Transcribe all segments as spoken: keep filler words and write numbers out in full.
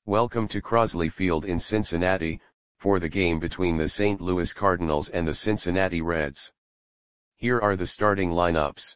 Welcome to Crosley Field in Cincinnati, for the game between the Saint Louis Cardinals and the Cincinnati Reds. Here are the starting lineups.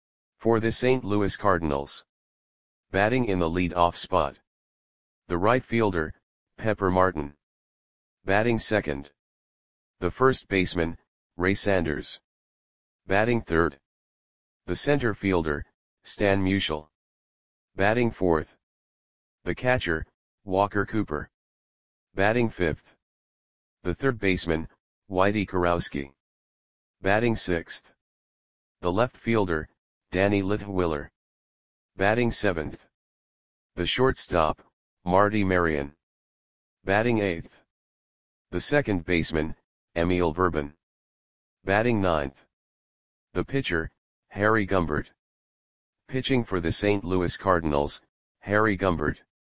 For the Saint Louis Cardinals. Batting in the lead-off spot. The right fielder, Pepper Martin. Batting second. The first baseman, Ray Sanders. Batting third. The center fielder, Stan Musial. Batting fourth. The catcher, Walker Cooper. Batting fifth. The third baseman, Whitey Kurowski. Batting sixth. The left fielder, Danny Litwiller. Batting seventh. The shortstop, Marty Marion. Batting eighth. The second baseman, Emil Verban. Batting ninth. The pitcher, Harry Gumbert. Pitching for the Saint Louis Cardinals, Harry Gumbert.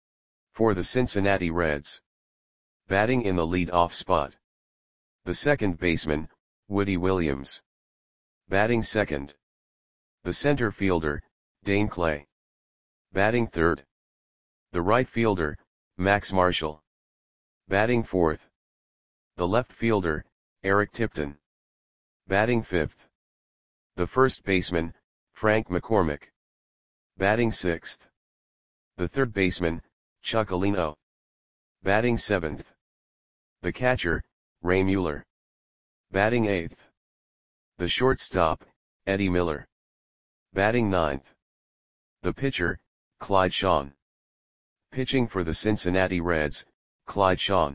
For the Cincinnati Reds. Batting in the lead-off spot. The second baseman, Woody Williams. Batting second. The center fielder, Dane Clay. Batting third. The right fielder, Max Marshall. Batting fourth. The left fielder, Eric Tipton. Batting fifth. The first baseman, Frank McCormick. Batting sixth. The third baseman, Chuck Alino. Batting seventh. The catcher, Ray Mueller. Batting eighth. The shortstop, Eddie Miller. Batting ninth. The pitcher, Clyde Shawn. Pitching for the Cincinnati Reds, Clyde Shawn.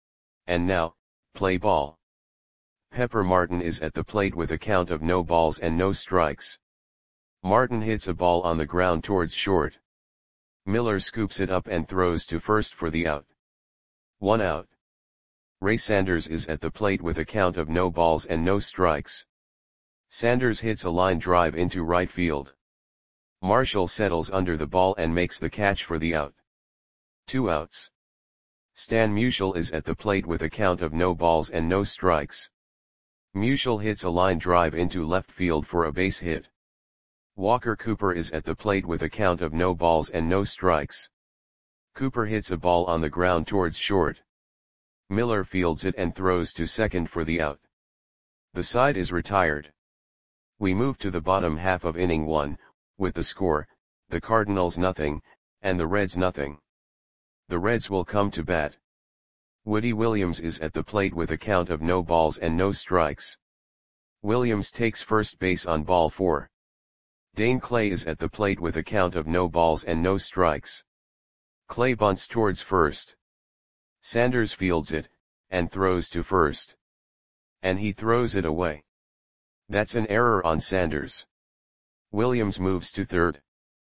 And now, play ball. Pepper Martin is at the plate with a count of no balls and no strikes. Martin hits a ball on the ground towards short. Miller scoops it up and throws to first for the out. One out. Ray Sanders is at the plate with a count of no balls and no strikes. Sanders hits a line drive into right field. Marshall settles under the ball and makes the catch for the out. Two outs. Stan Musial is at the plate with a count of no balls and no strikes. Musial hits a line drive into left field for a base hit. Walker Cooper is at the plate with a count of no balls and no strikes. Cooper hits a ball on the ground towards short. Miller fields it and throws to second for the out. The side is retired. We move to the bottom half of inning one, with the score, the Cardinals nothing, and the Reds nothing. The Reds will come to bat. Woody Williams is at the plate with a count of no balls and no strikes. Williams takes first base on ball four. Dane Clay is at the plate with a count of no balls and no strikes. Clay bunts towards first. Sanders fields it, and throws to first. And he throws it away. That's an error on Sanders. Williams moves to third.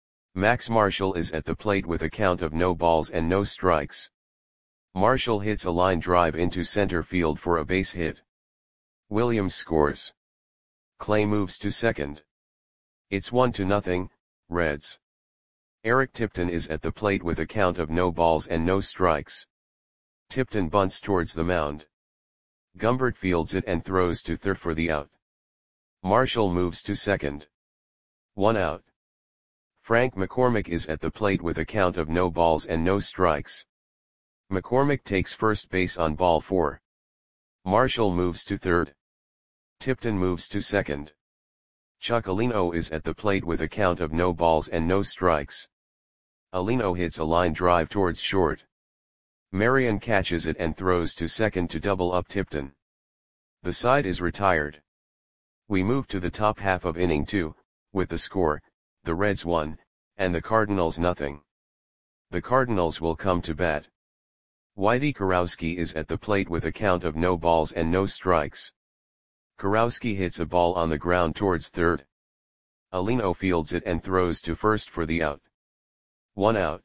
Max Marshall is at the plate with a count of no balls and no strikes. Marshall hits a line drive into center field for a base hit. Williams scores. Clay moves to second. It's one to nothing, Reds. Eric Tipton is at the plate with a count of no balls and no strikes. Tipton bunts towards the mound. Gumbert fields it and throws to third for the out. Marshall moves to second. One out. Frank McCormick is at the plate with a count of no balls and no strikes. McCormick takes first base on ball four. Marshall moves to third. Tipton moves to second. Chuck Alino is at the plate with a count of no balls and no strikes. Alino hits a line drive towards short. Marion catches it and throws to second to double up Tipton. The side is retired. We move to the top half of inning two, with the score, the Reds one, and the Cardinals nothing. The Cardinals will come to bat. Whitey Kurowski is at the plate with a count of no balls and no strikes. Kurowski hits a ball on the ground towards third. Alino fields it and throws to first for the out. One out.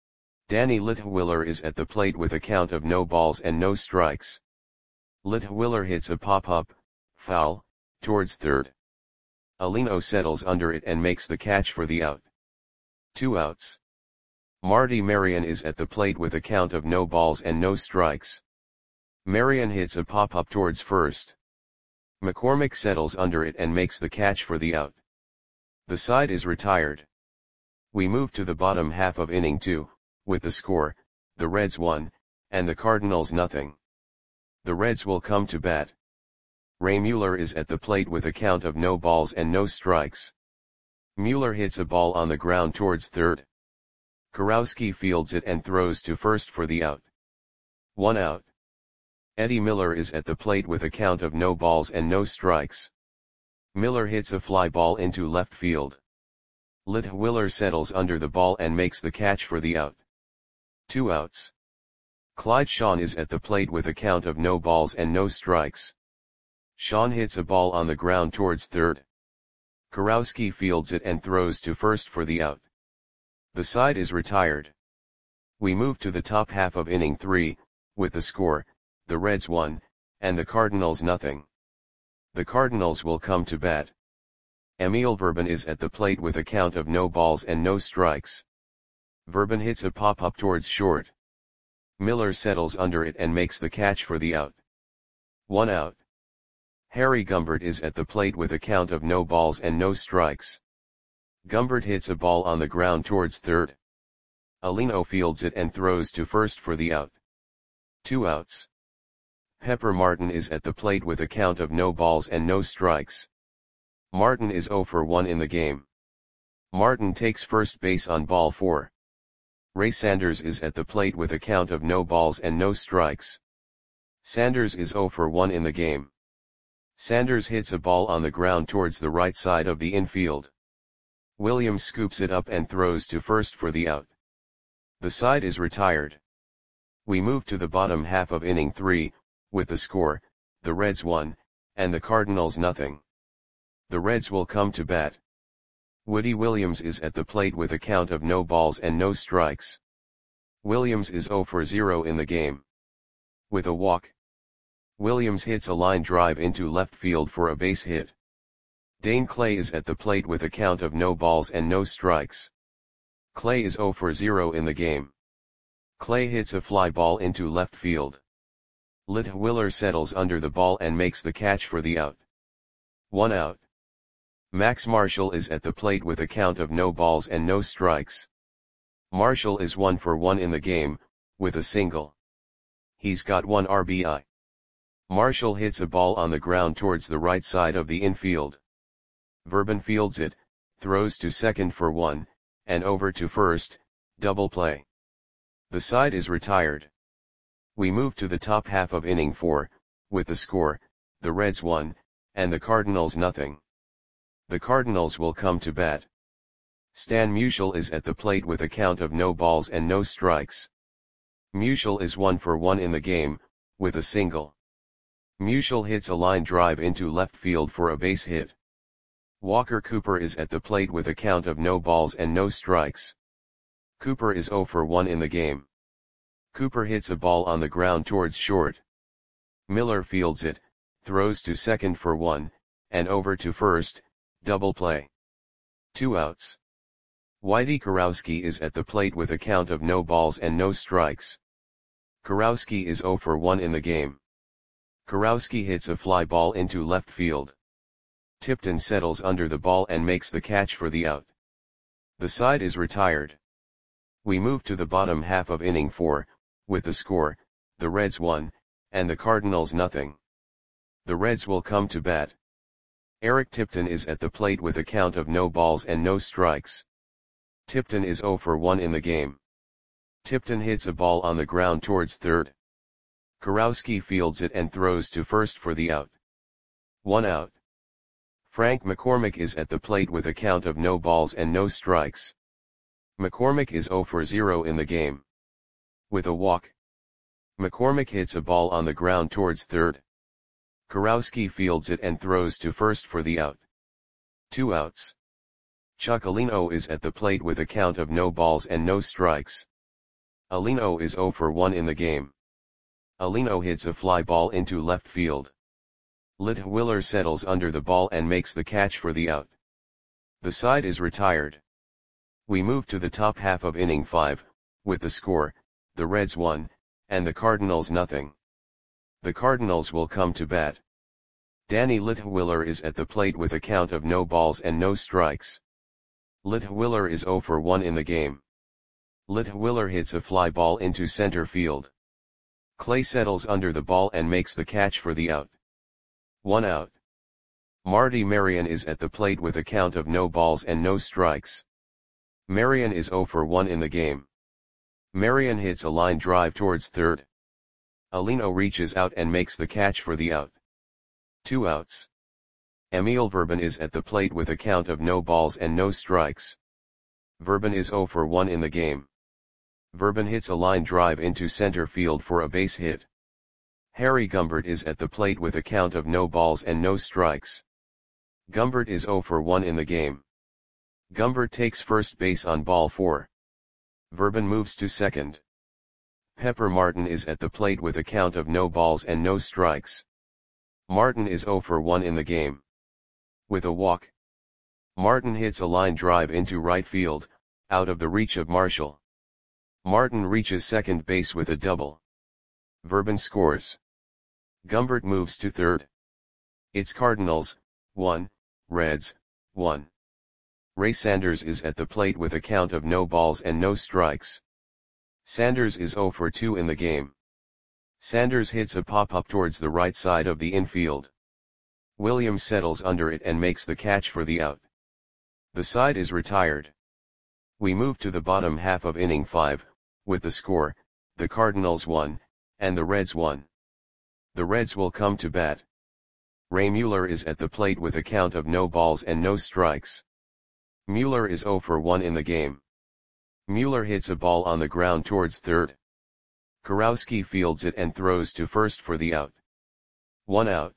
Danny Litwiller is at the plate with a count of no balls and no strikes. Litwiller hits a pop-up, foul, towards third. Alino settles under it and makes the catch for the out. Two outs. Marty Marion is at the plate with a count of no balls and no strikes. Marion hits a pop-up towards first. McCormick settles under it and makes the catch for the out. The side is retired. We move to the bottom half of inning two, with the score, the Reds one, and the Cardinals nothing. The Reds will come to bat. Ray Mueller is at the plate with a count of no balls and no strikes. Mueller hits a ball on the ground towards third. Kurowski fields it and throws to first for the out. One out. Eddie Miller is at the plate with a count of no balls and no strikes. Miller hits a fly ball into left field. Litwiller settles under the ball and makes the catch for the out. Two outs. Clyde Shawn is at the plate with a count of no balls and no strikes. Shawn hits a ball on the ground towards third. Kurowski fields it and throws to first for the out. The side is retired. We move to the top half of inning three, with the score, the Reds one, and the Cardinals nothing. The Cardinals will come to bat. Emil Verban is at the plate with a count of no balls and no strikes. Verban hits a pop-up towards short. Miller settles under it and makes the catch for the out. One out. Harry Gumbert is at the plate with a count of no balls and no strikes. Gumbert hits a ball on the ground towards third. Alino fields it and throws to first for the out. Two outs. Pepper Martin is at the plate with a count of no balls and no strikes. Martin is oh for one in the game. Martin takes first base on ball four. Ray Sanders is at the plate with a count of no balls and no strikes. Sanders is oh for one in the game. Sanders hits a ball on the ground towards the right side of the infield. Williams scoops it up and throws to first for the out. The side is retired. We move to the bottom half of inning three, with the score, the Reds one, and the Cardinals nothing. The Reds will come to bat. Woody Williams is at the plate with a count of no balls and no strikes. Williams is oh for zero in the game. With a walk. Williams hits a line drive into left field for a base hit. Dane Clay is at the plate with a count of no balls and no strikes. Clay is oh for zero in the game. Clay hits a fly ball into left field. Litwiller settles under the ball and makes the catch for the out. One out. Max Marshall is at the plate with a count of no balls and no strikes. Marshall is one for one in the game, with a single. He's got one R B I. Marshall hits a ball on the ground towards the right side of the infield. Verban fields it, throws to second for one, and over to first, double play. The side is retired. We move to the top half of inning four, with the score, the Reds one, and the Cardinals nothing. The Cardinals will come to bat. Stan Musial is at the plate with a count of no balls and no strikes. Musial is one for one in the game, with a single. Musial hits a line drive into left field for a base hit. Walker Cooper is at the plate with a count of no balls and no strikes. Cooper is oh for one in the game. Cooper hits a ball on the ground towards short. Miller fields it, throws to second for one, and over to first, double play. Two outs. Whitey Kurowski is at the plate with a count of no balls and no strikes. Kurowski is oh for one in the game. Kurowski hits a fly ball into left field. Tipton settles under the ball and makes the catch for the out. The side is retired. We move to the bottom half of inning four, with the score, the Reds one, and the Cardinals nothing. The Reds will come to bat. Eric Tipton is at the plate with a count of no balls and no strikes. Tipton is oh for one in the game. Tipton hits a ball on the ground towards third. Kurowski fields it and throws to first for the out. One out. Frank McCormick is at the plate with a count of no balls and no strikes. McCormick is oh for zero in the game. With a walk. McCormick hits a ball on the ground towards third. Kurowski fields it and throws to first for the out. Two outs. Chuck Alino is at the plate with a count of no balls and no strikes. Alino is oh for one in the game. Alino hits a fly ball into left field. Litwiller settles under the ball and makes the catch for the out. The side is retired. We move to the top half of inning five, with the score, the Reds one, and the Cardinals nothing. The Cardinals will come to bat. Danny Litwiller is at the plate with a count of no balls and no strikes. Litwiller is oh for one in the game. Litwiller hits a fly ball into center field. Clay settles under the ball and makes the catch for the out. One out. Marty Marion is at the plate with a count of no balls and no strikes. Marion is zero for one in the game. Marion hits a line drive towards third. Alino reaches out and makes the catch for the out. Two outs. Emil Verban is at the plate with a count of no balls and no strikes. Verban is zero for one in the game. Verban hits a line drive into center field for a base hit. Harry Gumbert is at the plate with a count of no balls and no strikes. Gumbert is zero for one in the game. Gumbert takes first base on ball four. Verban moves to second. Pepper Martin is at the plate with a count of no balls and no strikes. Martin is zero for one in the game. With a walk, Martin hits a line drive into right field, out of the reach of Marshall. Martin reaches second base with a double. Verban scores. Gumbert moves to third. It's Cardinals, one, Reds, one. Ray Sanders is at the plate with a count of no balls and no strikes. Sanders is zero for two in the game. Sanders hits a pop-up towards the right side of the infield. Williams settles under it and makes the catch for the out. The side is retired. We move to the bottom half of inning five, with the score, the Cardinals one, and the Reds one. The Reds will come to bat. Ray Mueller is at the plate with a count of no balls and no strikes. Mueller is zero for one in the game. Mueller hits a ball on the ground towards third. Kurowski fields it and throws to first for the out. One out.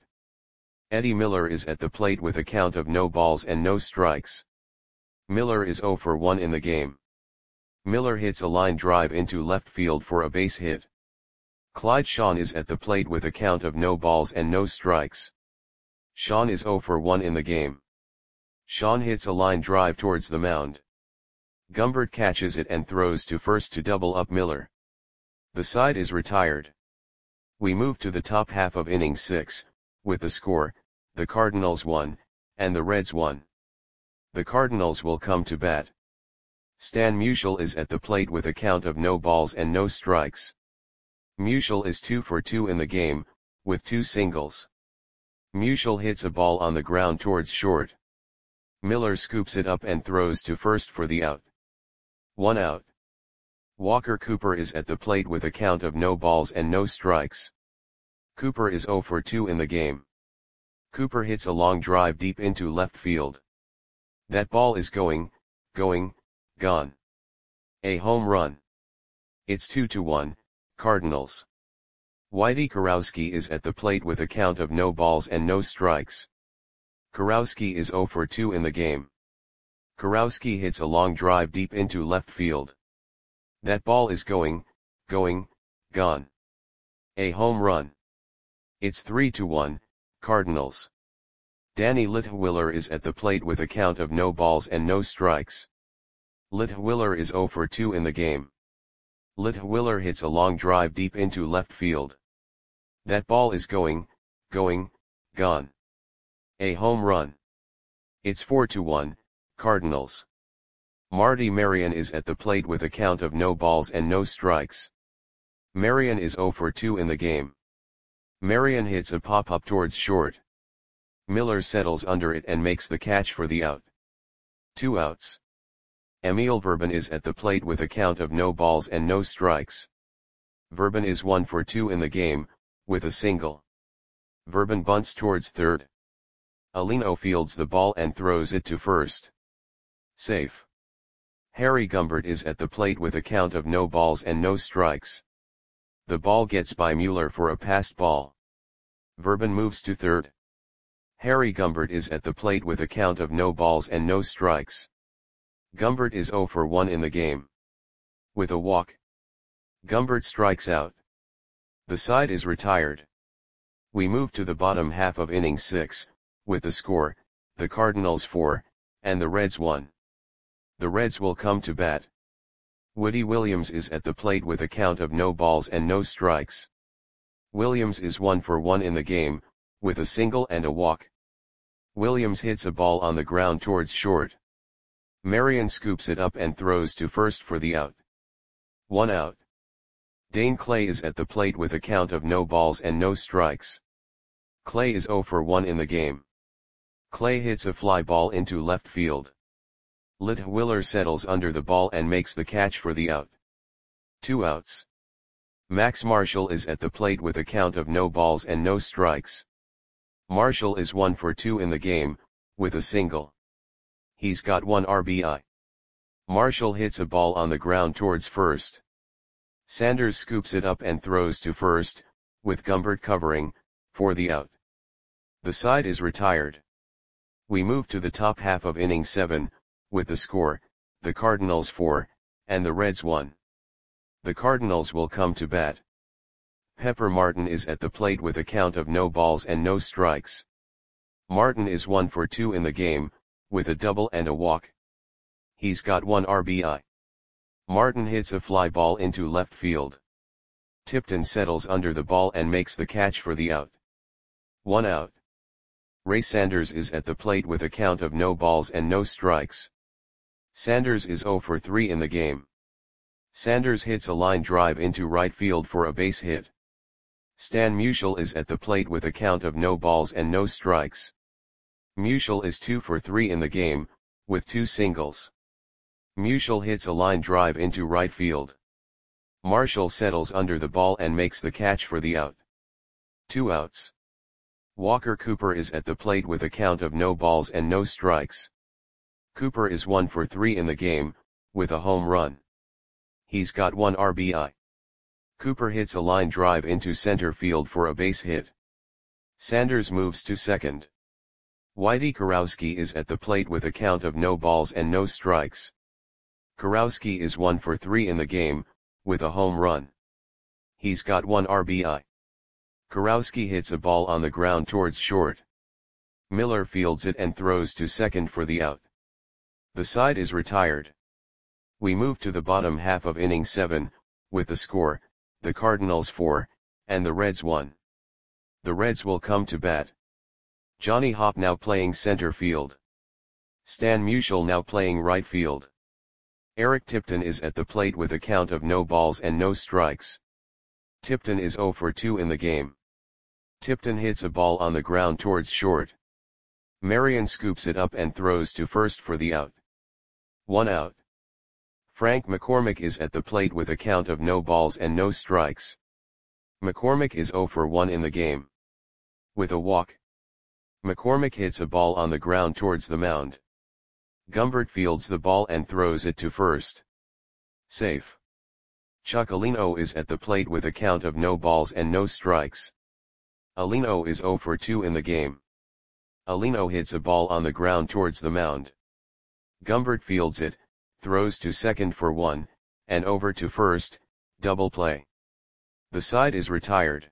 Eddie Miller is at the plate with a count of no balls and no strikes. Miller is zero for one in the game. Miller hits a line drive into left field for a base hit. Clyde Shawn is at the plate with a count of no balls and no strikes. Shawn is zero for one in the game. Shawn hits a line drive towards the mound. Gumbert catches it and throws to first to double up Miller. The side is retired. We move to the top half of inning six, with the score, the Cardinals one, and the Reds one. The Cardinals will come to bat. Stan Musial is at the plate with a count of no balls and no strikes. Musial is two for two in the game, with two singles. Musial hits a ball on the ground towards short. Miller scoops it up and throws to first for the out. One out. Walker Cooper is at the plate with a count of no balls and no strikes. Cooper is zero for two in the game. Cooper hits a long drive deep into left field. That ball is going, going, gone. A home run. It's two to one, Cardinals. Whitey Kurowski is at the plate with a count of no balls and no strikes. Kurowski is zero for two in the game. Kurowski hits a long drive deep into left field. That ball is going, going, gone. A home run. It's three to one, Cardinals. Danny Litwiller is at the plate with a count of no balls and no strikes. Litwiller is zero for two in the game. Litwiller hits a long drive deep into left field. That ball is going, going, gone. A home run. It's four to one, Cardinals. Marty Marion is at the plate with a count of no balls and no strikes. Marion is zero for two in the game. Marion hits a pop-up towards short. Miller settles under it and makes the catch for the out. Two outs. Emil Verban is at the plate with a count of no balls and no strikes. Verban is one for two in the game, with a single. Verban bunts towards third. Alino fields the ball and throws it to first. Safe. Harry Gumbert is at the plate with a count of no balls and no strikes. The ball gets by Mueller for a passed ball. Verban moves to third. Harry Gumbert is at the plate with a count of no balls and no strikes. Gumbert is zero for one in the game. With a walk, Gumbert strikes out. The side is retired. We move to the bottom half of inning six, with the score, the Cardinals four, and the Reds one. The Reds will come to bat. Woody Williams is at the plate with a count of no balls and no strikes. Williams is one for one in the game, with a single and a walk. Williams hits a ball on the ground towards short. Marion scoops it up and throws to first for the out. One out. Dane Clay is at the plate with a count of no balls and no strikes. Clay is zero for one in the game. Clay hits a fly ball into left field. Litwiller settles under the ball and makes the catch for the out. Two outs. Max Marshall is at the plate with a count of no balls and no strikes. Marshall is one for two in the game, with a single. He's got one R B I. Marshall hits a ball on the ground towards first. Sanders scoops it up and throws to first, with Gumbert covering, for the out. The side is retired. We move to the top half of inning seven, with the score, the Cardinals four, and the Reds one. The Cardinals will come to bat. Pepper Martin is at the plate with a count of no balls and no strikes. Martin is one for two in the game, with a double and a walk. He's got one R B I. Martin hits a fly ball into left field. Tipton settles under the ball and makes the catch for the out. One out. Ray Sanders is at the plate with a count of no balls and no strikes. Sanders is zero for three in the game. Sanders hits a line drive into right field for a base hit. Stan Musial is at the plate with a count of no balls and no strikes. Musial is two for three in the game, with two singles. Musial hits a line drive into right field. Marshall settles under the ball and makes the catch for the out. Two outs. Walker Cooper is at the plate with a count of no balls and no strikes. Cooper is one for three in the game, with a home run. He's got one R B I. Cooper hits a line drive into center field for a base hit. Sanders moves to second. Whitey Kurowski is at the plate with a count of no balls and no strikes. Kurowski is one for three in the game, with a home run. He's got one R B I. Kurowski hits a ball on the ground towards short. Miller fields it and throws to second for the out. The side is retired. We move to the bottom half of inning seven, with the score, the Cardinals four, and the Reds one. The Reds will come to bat. Johnny Hopp now playing center field. Stan Musial now playing right field. Eric Tipton is at the plate with a count of no balls and no strikes. Tipton is zero for two in the game. Tipton hits a ball on the ground towards short. Marion scoops it up and throws to first for the out. One out. Frank McCormick is at the plate with a count of no balls and no strikes. McCormick is zero for one in the game. With a walk. McCormick hits a ball on the ground towards the mound. Gumbert fields the ball and throws it to first. Safe. Chuck Alino is at the plate with a count of no balls and no strikes. Alino is zero for two in the game. Alino hits a ball on the ground towards the mound. Gumbert fields it, throws to second for one, and over to first, double play. The side is retired.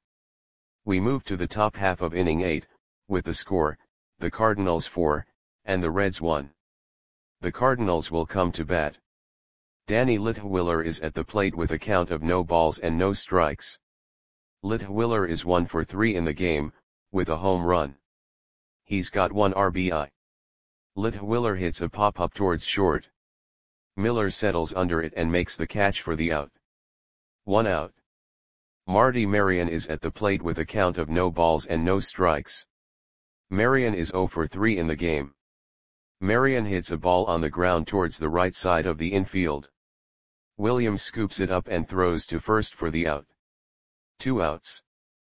We move to the top half of inning eight, with the score, the Cardinals four, and the Reds one. The Cardinals will come to bat. Danny Litwiller is at the plate with a count of no balls and no strikes. Litwiller is one for three in the game, with a home run. He's got one R B I. Litwiller hits a pop-up towards short. Miller settles under it and makes the catch for the out. One out. Marty Marion is at the plate with a count of no balls and no strikes. Marion is zero for three in the game. Marion hits a ball on the ground towards the right side of the infield. Williams scoops it up and throws to first for the out. Two outs.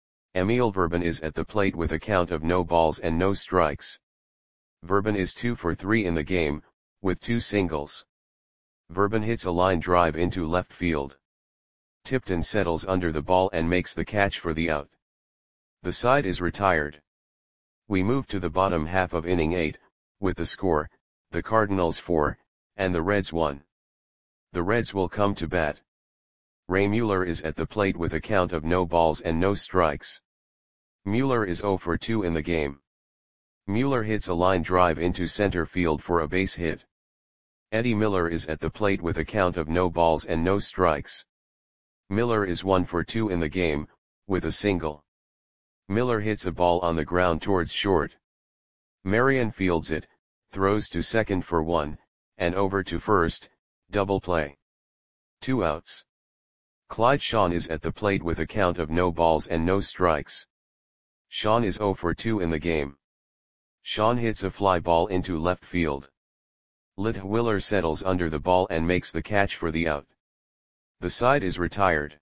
Emil Verban is at the plate with a count of no balls and no strikes. Verban is two for three in the game, with two singles. Verban hits a line drive into left field. Tipton settles under the ball and makes the catch for the out. The side is retired. We move to the bottom half of inning eight, with the score, the Cardinals four, and the Reds one. The Reds will come to bat. Ray Mueller is at the plate with a count of no balls and no strikes. Mueller is zero for two in the game. Mueller hits a line drive into center field for a base hit. Eddie Miller is at the plate with a count of no balls and no strikes. Miller is one for two in the game, with a single. Miller hits a ball on the ground towards short. Marion fields it, throws to second for one, and over to first, double play. Two outs. Clyde Sean is at the plate with a count of no balls and no strikes. Sean is zero for two in the game. Sean hits a fly ball into left field. Leadwiller settles under the ball and makes the catch for the out. The side is retired.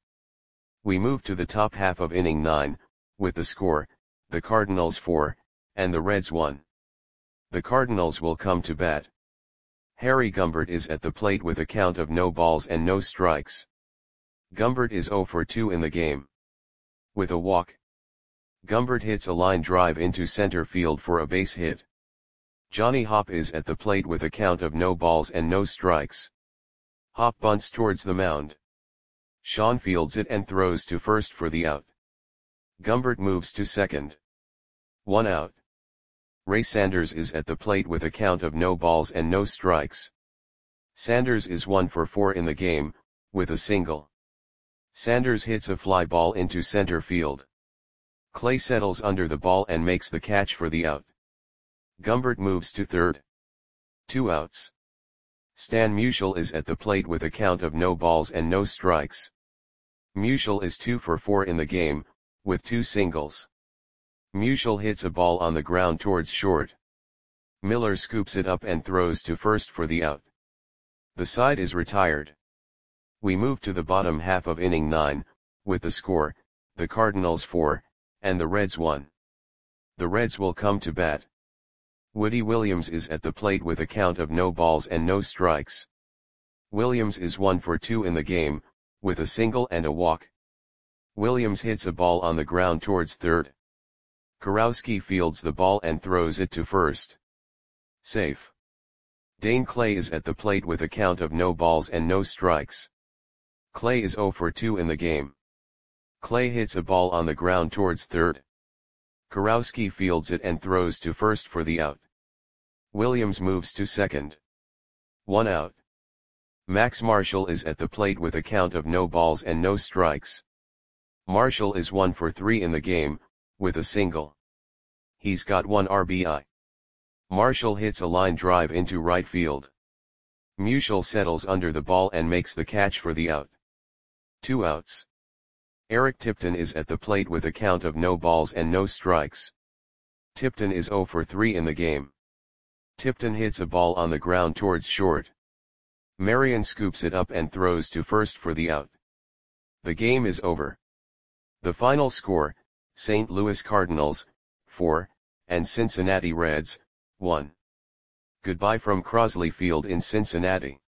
We move to the top half of inning nine, with the score, the Cardinals four, and the Reds one. The Cardinals will come to bat. Harry Gumbert is at the plate with a count of no balls and no strikes. Gumbert is zero for two in the game. With a walk, Gumbert hits a line drive into center field for a base hit. Johnny Hopp is at the plate with a count of no balls and no strikes. Hopp bunts towards the mound. Sean fields it and throws to first for the out. Gumbert moves to second. One out. Ray Sanders is at the plate with a count of no balls and no strikes. Sanders is one for four in the game, with a single. Sanders hits a fly ball into center field. Clay settles under the ball and makes the catch for the out. Gumbert moves to third. Two outs. Stan Musial is at the plate with a count of no balls and no strikes. Musial is two for four in the game, with two singles. Musial hits a ball on the ground towards short. Miller scoops it up and throws to first for the out. The side is retired. We move to the bottom half of inning nine, with the score, the Cardinals four, and the Reds one. The Reds will come to bat. Woody Williams is at the plate with a count of no balls and no strikes. Williams is one for two in the game, with a single and a walk. Williams hits a ball on the ground towards third. Kurowski fields the ball and throws it to first. Safe. Dane Clay is at the plate with a count of no balls and no strikes. Clay is zero for two in the game. Clay hits a ball on the ground towards third. Kurowski fields it and throws to first for the out. Williams moves to second. One out. Max Marshall is at the plate with a count of no balls and no strikes. Marshall is one for three in the game, with a single. He's got one R B I. Marshall hits a line drive into right field. Musial settles under the ball and makes the catch for the out. Two outs. Eric Tipton is at the plate with a count of no balls and no strikes. Tipton is zero for three in the game. Tipton hits a ball on the ground towards short. Marion scoops it up and throws to first for the out. The game is over. The final score, Saint Louis Cardinals, four, and Cincinnati Reds, one. Goodbye from Crosley Field in Cincinnati.